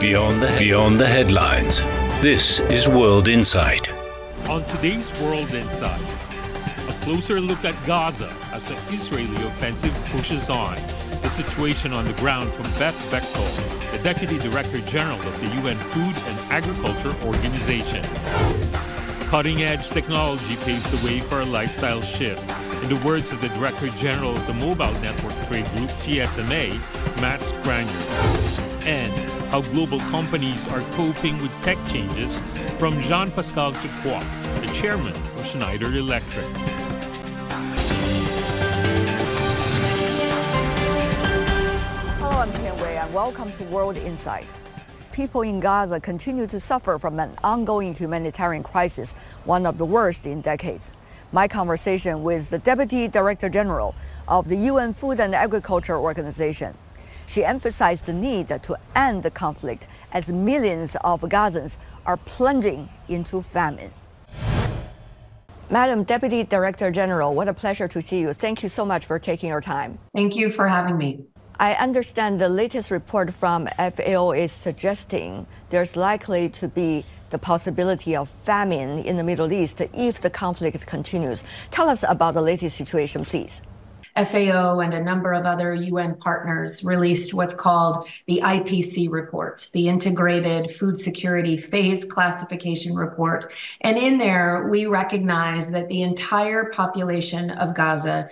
Beyond the headlines. This is World Insight. On today's World Insight, a closer look at Gaza as the Israeli offensive pushes on. The situation on the ground from Beth Bechtold, the Deputy Director General of the UN Food and Agriculture Organization. Cutting-edge technology paves the way for a lifestyle shift. In the words of the Director General of the Mobile Network Trade Group, GSMA, Matt Granier. And how global companies are coping with tech changes from Jean-Pascal Chicois, the chairman of Schneider Electric. Hello, I'm Tian Wei, and welcome to World Insight. People in Gaza continue to suffer from an ongoing humanitarian crisis, one of the worst in decades. My conversation with the Deputy Director General of the UN Food and Agriculture Organization. She emphasized the need to end the conflict as millions of Gazans are plunging into famine. Madam Deputy Director General, what a pleasure to see you. Thank you so much for taking your time. Thank you for having me. I understand the latest report from FAO is suggesting there's likely to be the possibility of famine in the Middle East if the conflict continues. Tell us about the latest situation, please. FAO and a number of other UN partners released what's called the IPC report, the Integrated Food Security Phase Classification Report. And in there, we recognize that the entire population of Gaza,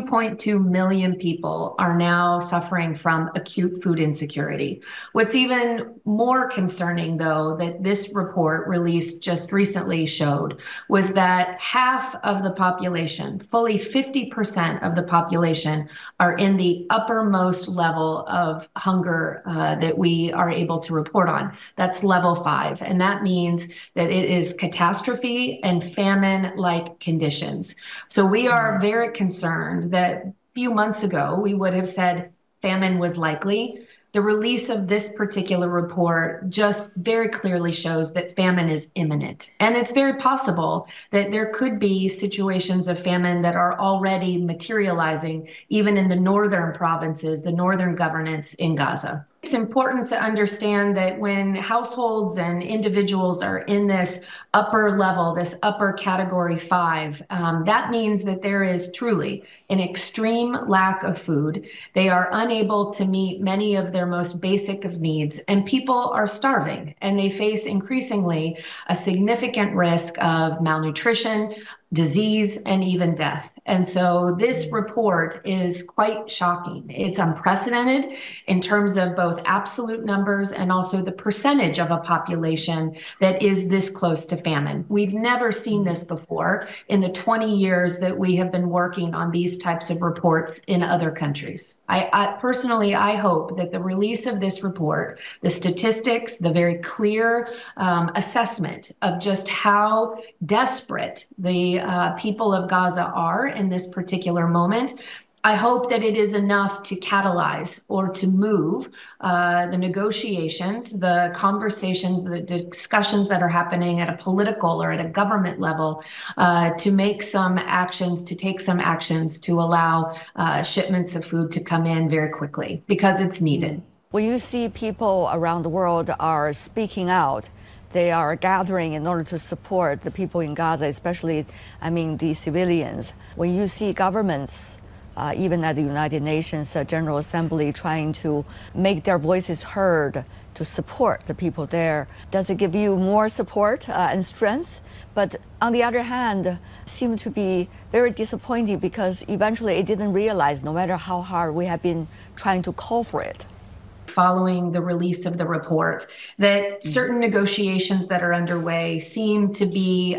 2.2 million people, are now suffering from acute food insecurity. What's even more concerning, though, that this report released just recently showed was that half of the population, fully 50% of the population, are in the uppermost level of hunger that we are able to report on. That's level 5. And that means that it is catastrophe and famine-like conditions. So we are very concerned that a few months ago, we would have said famine was likely. The release of this particular report just very clearly shows that famine is imminent. And it's very possible that there could be situations of famine that are already materializing even in the northern provinces, the northern governance in Gaza. It's important to understand that when households and individuals are in this upper level, this upper category 5, that means that there is truly an extreme lack of food. They are unable to meet many of their most basic of needs, and people are starving, and they face increasingly a significant risk of malnutrition, disease, and even death. And so this report is quite shocking. It's unprecedented in terms of both absolute numbers and also the percentage of a population that is this close to famine. We've never seen this before in the 20 years that we have been working on these types of reports in other countries. I personally hope that the release of this report, the statistics, the very clear assessment of just how desperate the people of Gaza are in this particular moment, I hope that it is enough to catalyze or to move the negotiations, the conversations, the discussions that are happening at a political or at a government level to make some actions, to take some actions to allow shipments of food to come in very quickly because it's needed. When you see people around the world are speaking out, they are gathering in order to support the people in Gaza, especially, the civilians. When you see governments, even at the United Nations General Assembly, trying to make their voices heard to support the people there, does it give you more support and strength? But on the other hand, seemed to be very disappointing because eventually it didn't realize, no matter how hard we have been trying to call for it. Following the release of the report, that certain negotiations that are underway seem to be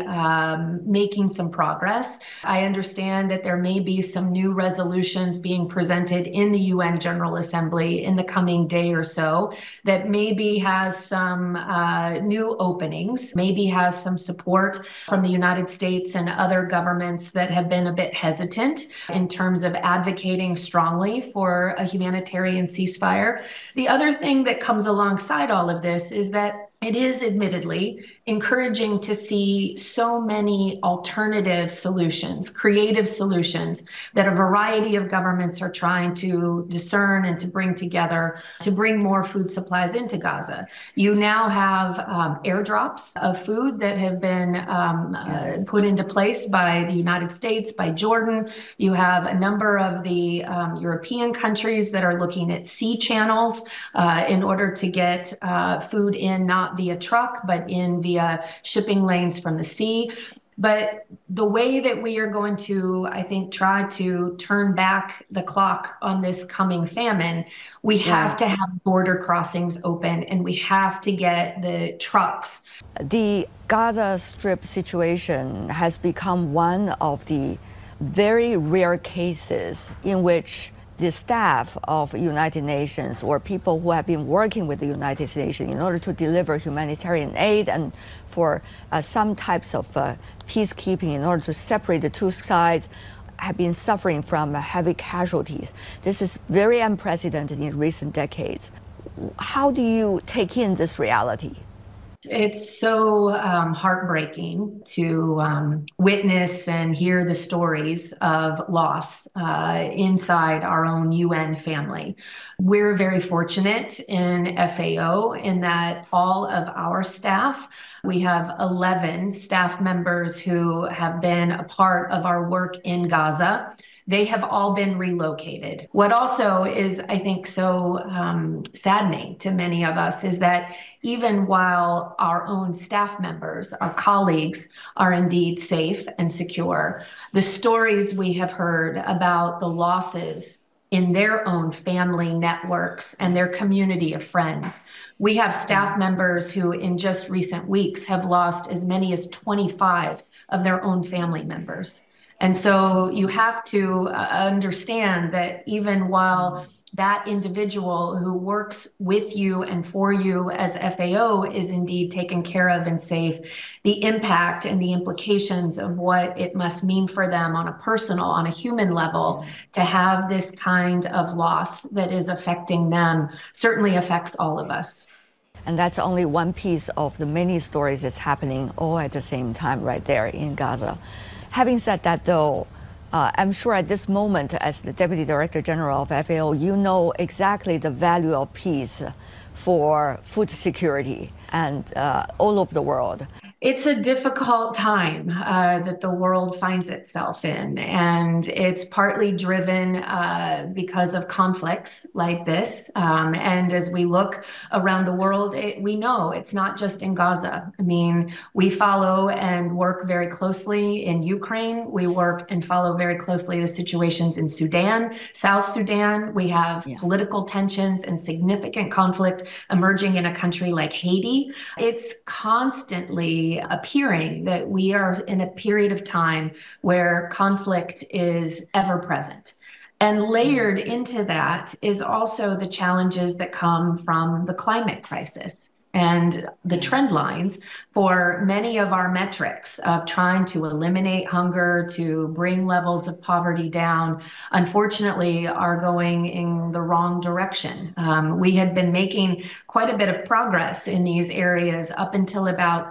making some progress. I understand that there may be some new resolutions being presented in the UN General Assembly in the coming day or so that maybe has some new openings, maybe has some support from the United States and other governments that have been a bit hesitant in terms of advocating strongly for a humanitarian ceasefire. The other thing that comes alongside all of this is that it is admittedly encouraging to see so many alternative solutions, creative solutions that a variety of governments are trying to discern and to bring together to bring more food supplies into Gaza. You now have airdrops of food that have been put into place by the United States, by Jordan. You have a number of the European countries that are looking at sea channels in order to get food in, not via truck, but in via shipping lanes from the sea. But the way that we are going to, I think, try to turn back the clock on this coming famine, we have to have border crossings open, and we have to get the trucks. The Gaza Strip situation has become one of the very rare cases in which the staff of United Nations or people who have been working with the United Nations in order to deliver humanitarian aid and for some types of peacekeeping in order to separate the two sides have been suffering from heavy casualties. This is very unprecedented in recent decades. How do you take in this reality? It's so heartbreaking to witness and hear the stories of loss inside our own UN family. We're very fortunate in FAO in that all of our staff, we have 11 staff members who have been a part of our work in Gaza. They have all been relocated. What also is, I think, so saddening to many of us is that even while our own staff members, our colleagues are indeed safe and secure, the stories we have heard about the losses in their own family networks and their community of friends. We have staff members who in just recent weeks have lost as many as 25 of their own family members. And so you have to understand that even while that individual who works with you and for you as FAO is indeed taken care of and safe, the impact and the implications of what it must mean for them on a personal, on a human level, to have this kind of loss that is affecting them certainly affects all of us. And that's only one piece of the many stories that's happening all at the same time right there in Gaza. Having said that, though, I'm sure at this moment, as the Deputy Director General of FAO, you know exactly the value of peace for food security and all over the world. It's a difficult time that the world finds itself in, and it's partly driven because of conflicts like this. And as we look around the world, we know it's not just in Gaza. I mean, we follow and work very closely in Ukraine. We work and follow very closely the situations in Sudan, South Sudan. We have political tensions and significant conflict emerging in a country like Haiti. It's constantly appearing that we are in a period of time where conflict is ever present. And layered into that is also the challenges that come from the climate crisis and the trend lines for many of our metrics of trying to eliminate hunger, to bring levels of poverty down, unfortunately are going in the wrong direction. We had been making quite a bit of progress in these areas up until about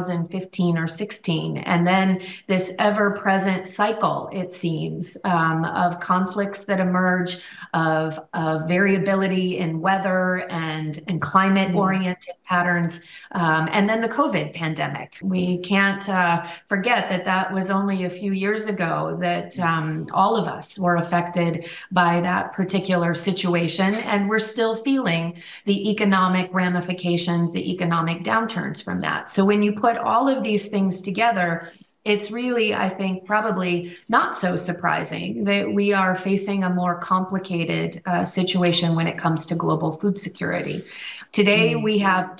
2015 or 16. And then this ever-present cycle, it seems, of conflicts that emerge, of variability in weather and climate-oriented patterns, and then the COVID pandemic. We can't forget that that was only a few years ago that all of us were affected by that particular situation, and we're still feeling the economic ramifications, the economic downturns from that. So when you put all of these things together, it's really, I think, probably not so surprising that we are facing a more complicated situation when it comes to global food security. Today, we have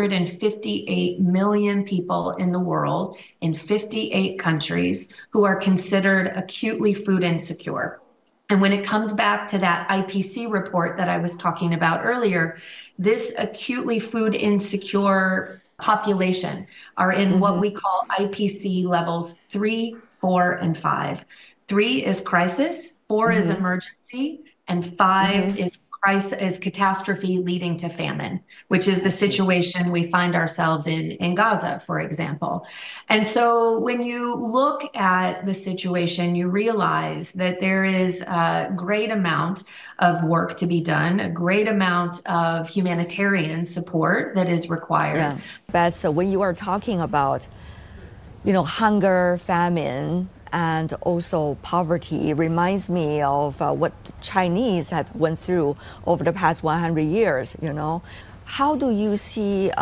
258 million people in the world in 58 countries who are considered acutely food insecure. And when it comes back to that IPC report that I was talking about earlier, this acutely food insecure population are in what we call IPC levels 3, 4, and 5. 3 is crisis, 4 is emergency, and 5 is crisis, catastrophe leading to famine, which is the situation we find ourselves in Gaza, for example. And so when you look at the situation, you realize that there is a great amount of work to be done, a great amount of humanitarian support that is required. Yeah. Beth, when you are talking about, hunger, famine, and also poverty, it reminds me of what the Chinese have went through over the past 100 years, How do you see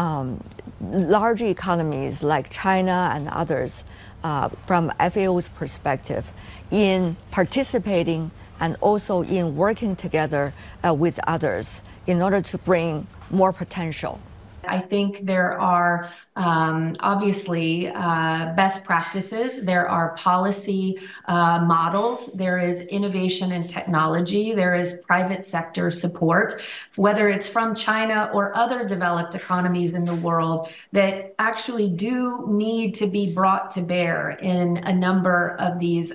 large economies like China and others from FAO's perspective in participating and also in working together with others in order to bring more potential? I think there are obviously best practices. There are policy models. There is innovation and technology. There is private sector support, whether it's from China or other developed economies in the world that actually do need to be brought to bear in a number of these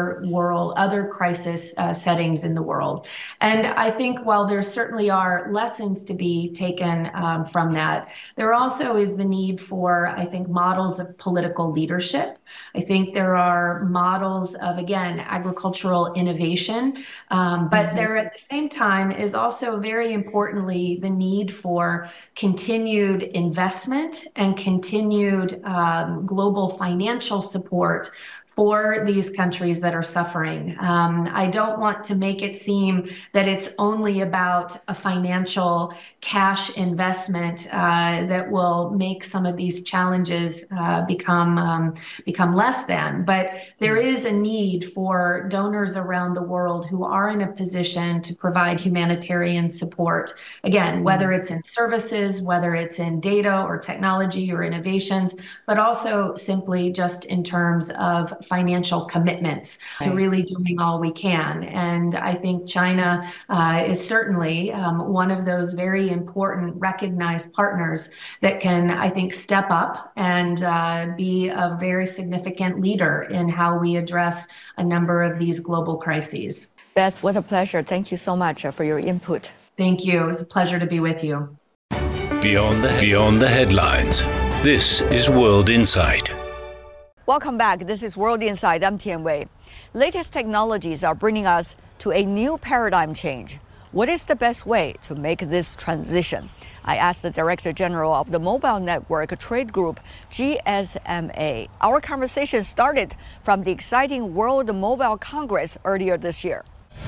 other crisis settings in the world. And I think while there certainly are lessons to be taken from that, there also is the need for, I think, models of political leadership. I think there are models of, again, agricultural innovation, but there at the same time is also very importantly the need for continued investment and continued global financial support for these countries that are suffering. I don't want to make it seem that it's only about a financial cash investment that will make some of these challenges become less than. But there is a need for donors around the world who are in a position to provide humanitarian support. Again, whether it's in services, whether it's in data or technology or innovations, but also simply just in terms of financial commitments to really doing all we can. And I think China is certainly one of those very important recognized partners that can, I think, step up and be a very significant leader in how we address a number of these global crises. Beth, what a pleasure. Thank you so much for your input. Thank you. It was a pleasure to be with you. Beyond the headlines. This is World Insight. Welcome back. This is World Insight. I'm Tian Wei. Latest technologies are bringing us to a new paradigm change. What is the best way to make this transition? I asked the Director General of the Mobile Network Trade Group, GSMA. Our conversation started from the exciting World Mobile Congress earlier this year.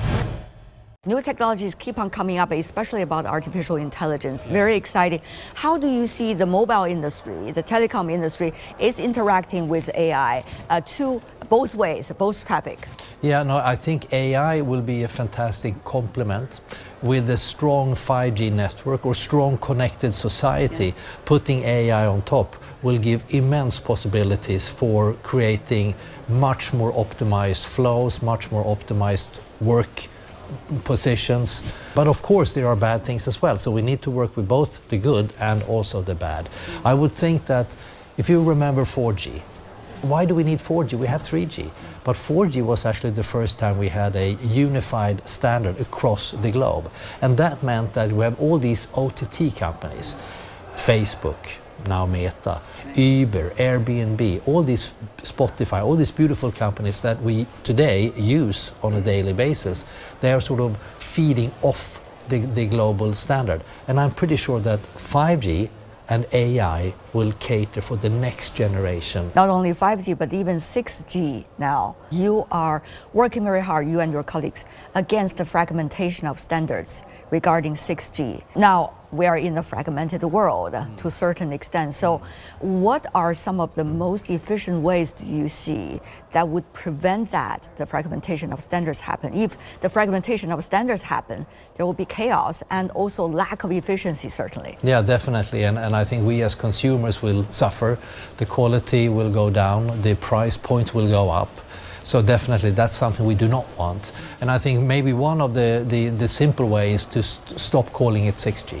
New technologies keep on coming up, especially about artificial intelligence. Very exciting. How do you see the mobile industry, the telecom industry, is interacting with AI to both ways, both traffic? Yeah, no, I think AI will be a fantastic complement with a strong 5G network or strong connected society. Putting AI on top will give immense possibilities for creating much more optimized flows, much more optimized work positions. But of course there are bad things as well, so we need to work with both the good and also the bad. I would think that if you remember 4G, why do we need 4G? We have 3G. But 4G was actually the first time we had a unified standard across the globe. And that meant that we have all these OTT companies, Facebook, now Meta, Uber, Airbnb, all these Spotify, all these beautiful companies that we today use on a daily basis, they are sort of feeding off the global standard. And I'm pretty sure that 5G and AI will cater for the next generation. Not only 5G, but even 6G now. You are working very hard, you and your colleagues, against the fragmentation of standards regarding 6G. Now, we are in a fragmented world to a certain extent. So what are some of the most efficient ways do you see that would prevent that, the fragmentation of standards happen? If the fragmentation of standards happen, there will be chaos and also lack of efficiency, certainly. Yeah, definitely. And I think we as consumers will suffer. The quality will go down, the price point will go up. So definitely that's something we do not want. And I think maybe one of the simple ways to stop calling it 6G.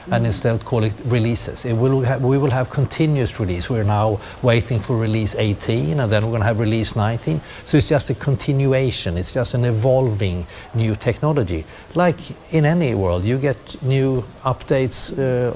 and instead call it releases. We will have continuous release. We're now waiting for release 18, and then we're going to have release 19. So it's just a continuation. It's just an evolving new technology. Like in any world, you get new updates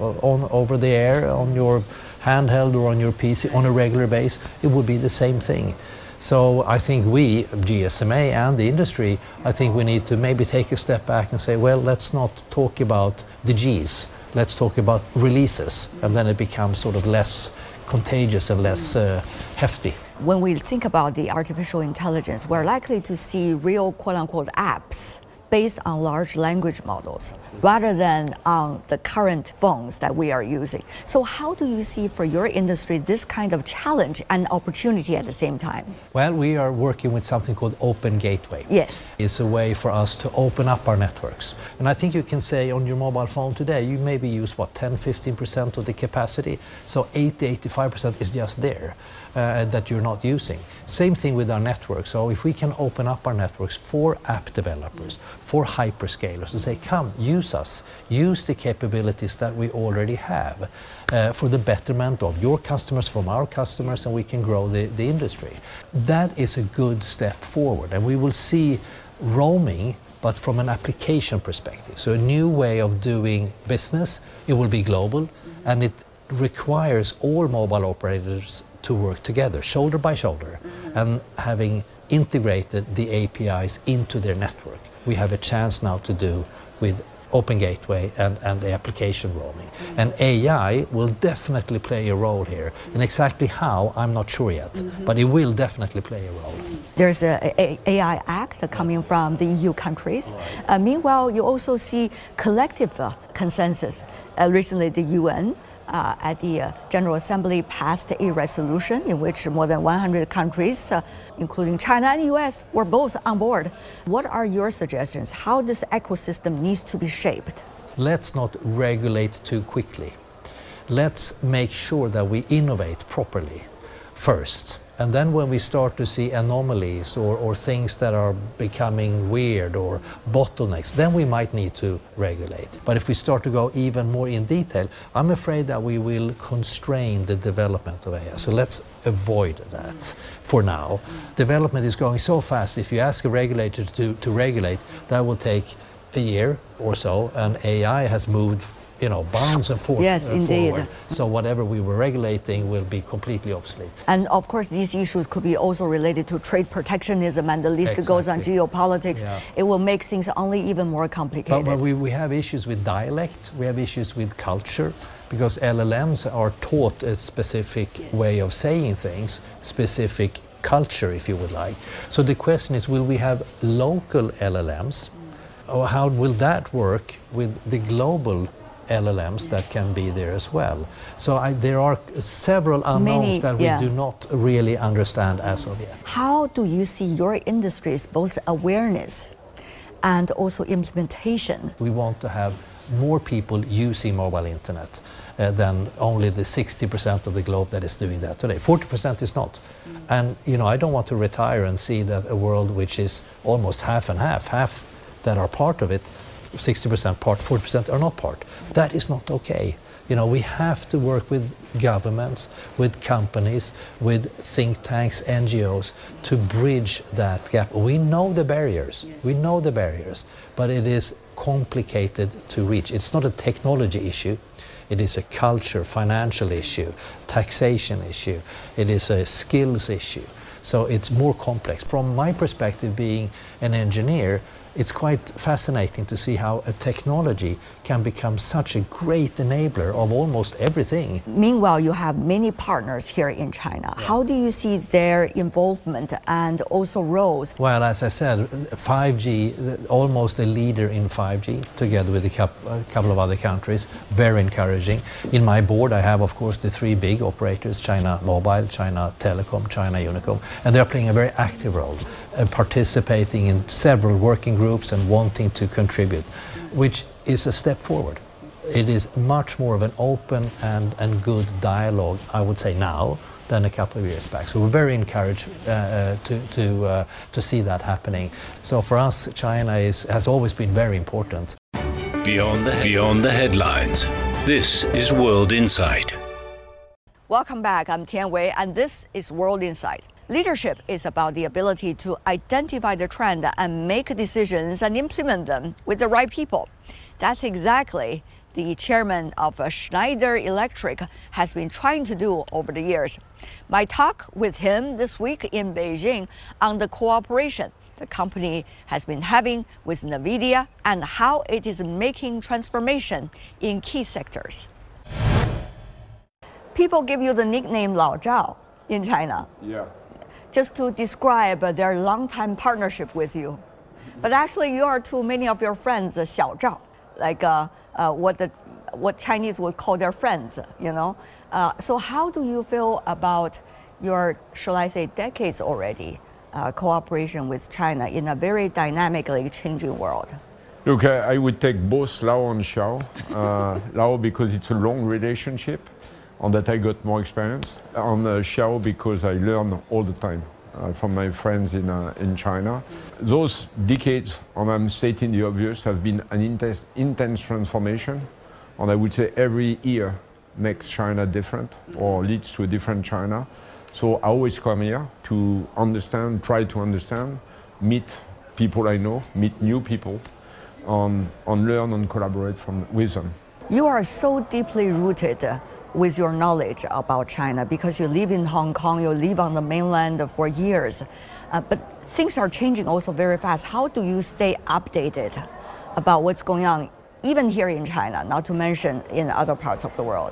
over the air, on your handheld or on your PC on a regular basis. It would be the same thing. So I think we, GSMA and the industry, I think we need to maybe take a step back and say, well, let's not talk about the Gs. Let's talk about releases, and then it becomes sort of less contagious and less hefty. When we think about the artificial intelligence, we're likely to see real quote-unquote apps based on large language models rather than on the current phones that we are using. So how do you see for your industry this kind of challenge and opportunity at the same time? Well, we are working with something called Open Gateway. Yes. It's a way for us to open up our networks. And I think you can say on your mobile phone today, you maybe use, 10-15% of the capacity. So 80-85% is just there. That you're not using. Same thing with our network. So if we can open up our networks for app developers, for hyperscalers, and say, come, use us, use the capabilities that we already have for the betterment of your customers, from our customers, and we can grow the industry. That is a good step forward, and we will see roaming, but from an application perspective. So a new way of doing business. It will be global, and it requires all mobile operators to work together, shoulder by shoulder, and having integrated the APIs into their network. We have a chance now to do with Open Gateway and the application roaming. And AI will definitely play a role here. And exactly how, I'm not sure yet, but it will definitely play a role. There's an AI Act coming from the EU countries. Meanwhile, you also see collective consensus. Recently, the UN at the General Assembly passed a resolution in which more than 100 countries, including China and the US, were both on board. What are your suggestions? How this ecosystem needs to be shaped? Let's not regulate too quickly. Let's make sure that we innovate properly first. And then when we start to see anomalies or things that are becoming weird or bottlenecks, then we might need to regulate. But if we start to go even more in detail, I'm afraid that we will constrain the development of AI. So let's avoid that for now. Development is going so fast. If you ask a regulator to regulate, that will take a year or so, and AI has moved bounds and forth. Yes, indeed. Forward. So whatever we were regulating will be completely obsolete. And of course, these issues could be also related to trade protectionism, and the list goes on geopolitics. Yeah. It will make things only even more complicated. But we have issues with dialect, we have issues with culture, because LLMs are taught a specific way of saying things, specific culture, if you would like. So the question is, will we have local LLMs, or how will that work with the global LLMs that can be there as well? So there are several unknowns that we do not really understand as of yet. How do you see your industry's both awareness and also implementation? We want to have more people using mobile internet than only the 60% of the globe that is doing that today. 40% is not. And I don't want to retire and see that a world which is almost half and half that are part of it, 60% part, 40% are not part. That is not okay. We have to work with governments, with companies, with think tanks, NGOs, to bridge that gap. We know the barriers. Yes. We know the barriers, but it is complicated to reach. It's not a technology issue. It is a culture, financial issue, taxation issue. It is a skills issue. So it's more complex. From my perspective, being an engineer, it's quite fascinating to see how a technology can become such a great enabler of almost everything. Meanwhile, you have many partners here in China. Yeah. How do you see their involvement and also roles? Well, as I said, 5G, almost a leader in 5G, together with a couple of other countries, very encouraging. In my board, I have, of course, the three big operators, China Mobile, China Telecom, China Unicom, and they're playing a very active role, participating in several working groups and wanting to contribute, which is a step forward. It is much more of an open and good dialogue, I would say now, than a couple of years back. So we're very encouraged to see that happening. So for us, China has always been very important. Beyond the headlines. This is World Insight. Welcome back. I'm Tian Wei, and this is World Insight. Leadership is about the ability to identify the trend and make decisions and implement them with the right people. That's exactly the chairman of Schneider Electric has been trying to do over the years. My talk with him this week in Beijing on the cooperation the company has been having with NVIDIA and how it is making transformation in key sectors. People give you the nickname Lao Zhao in China. Yeah. Just to describe their long-time partnership with you. But actually you are to many of your friends Xiao Zhao, like what Chinese would call their friends, you know. So how do you feel about your, shall I say, decades already cooperation with China in a very dynamically changing world? Look, I would take both Lao and Xiao. Lao because it's a long relationship, on that I got more experience. On Xiao because I learn all the time from my friends in China. Those decades, and I'm stating the obvious, have been an intense transformation. And I would say every year makes China different or leads to a different China. So I always come here to understand, try to understand, meet people I know, meet new people, and learn and collaborate with them. You are so deeply rooted with your knowledge about China because you live in Hong Kong, you live on the mainland for years. But things are changing also very fast. How do you stay updated about what's going on, even here in China, not to mention in other parts of the world?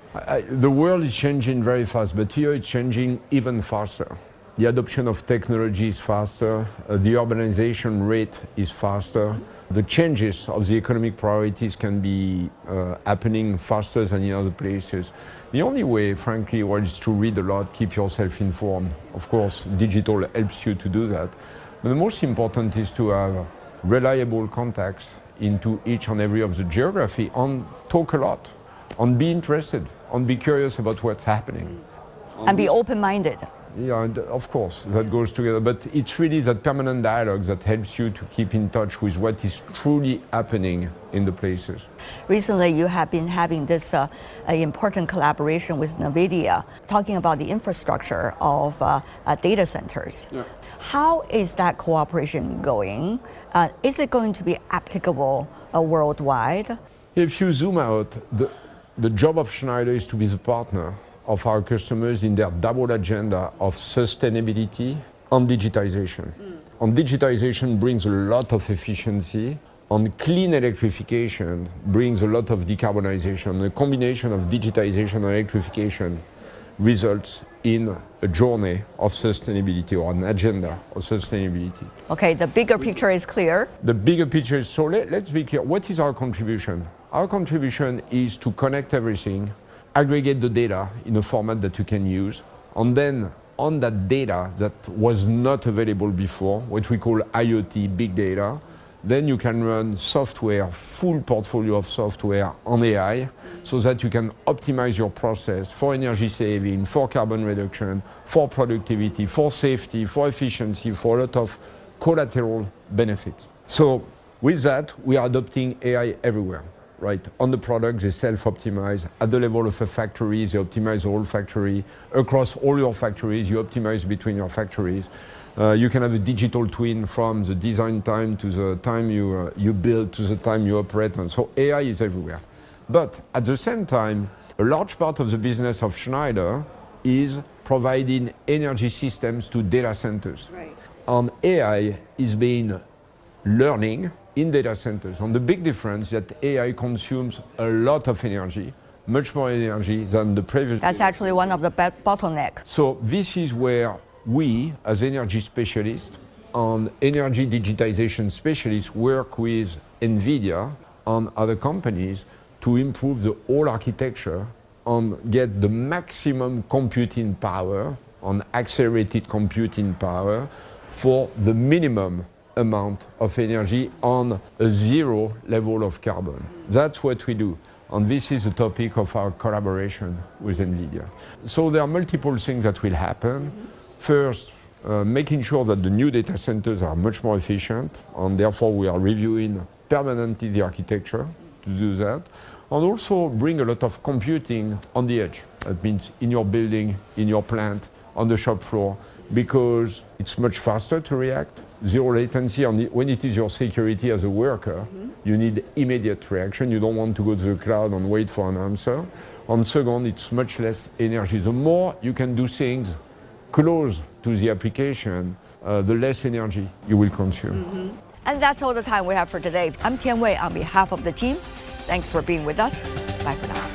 The world is changing very fast, but here it's changing even faster. The adoption of technology is faster, the urbanization rate is faster, the changes of the economic priorities can be happening faster than in other places. The only way, frankly, is to read a lot, keep yourself informed. Of course, digital helps you to do that. But the most important is to have reliable contacts into each and every of the geography and talk a lot, and be interested, and be curious about what's happening. And be open-minded. Yeah, and of course, that goes together. But it's really that permanent dialogue that helps you to keep in touch with what is truly happening in the places. Recently, you have been having this important collaboration with NVIDIA, talking about the infrastructure of data centers. Yeah. How is that cooperation going? Is it going to be applicable worldwide? If you zoom out, the job of Schneider is to be the partner of our customers in their double agenda of sustainability and digitization. And digitization brings a lot of efficiency, and clean electrification brings a lot of decarbonization. The combination of digitization and electrification results in a journey of sustainability or an agenda of sustainability. Okay, the bigger picture is clear. The bigger picture is, so let's be clear, what is our contribution? Our contribution is to connect everything, aggregate the data in a format that you can use, and then on that data that was not available before, what we call IoT, big data, then you can run software, full portfolio of software on AI, so that you can optimize your process for energy saving, for carbon reduction, for productivity, for safety, for efficiency, for a lot of collateral benefits. So with that, we are adopting AI everywhere. Right, on the product, they self-optimize. At the level of a factory, they optimize the whole factory. Across all your factories, you optimize between your factories. You can have a digital twin from the design time to the time you build to the time you operate. And so AI is everywhere. But at the same time, a large part of the business of Schneider is providing energy systems to data centers. Right. And AI is being learning in data centers. And the big difference is that AI consumes a lot of energy, much more energy than the previous. That's actually one of the bottlenecks. So this is where we, as energy specialists and energy digitization specialists, work with NVIDIA and other companies to improve the whole architecture and get the maximum computing power and accelerated computing power for the minimum amount of energy on a zero level of carbon. That's what we do. And this is the topic of our collaboration with NVIDIA. So there are multiple things that will happen. First, making sure that the new data centers are much more efficient, and therefore we are reviewing permanently the architecture to do that. and also bring a lot of computing on the edge. That means in your building, in your plant, on the shop floor, because it's much faster to react. Zero latency, when it is your security as a worker, you need immediate reaction. You don't want to go to the cloud and wait for an answer. And second, it's much less energy. The more you can do things close to the application, the less energy you will consume. And that's all the time we have for today. I'm Tian Wei on behalf of the team. Thanks for being with us. Bye for now.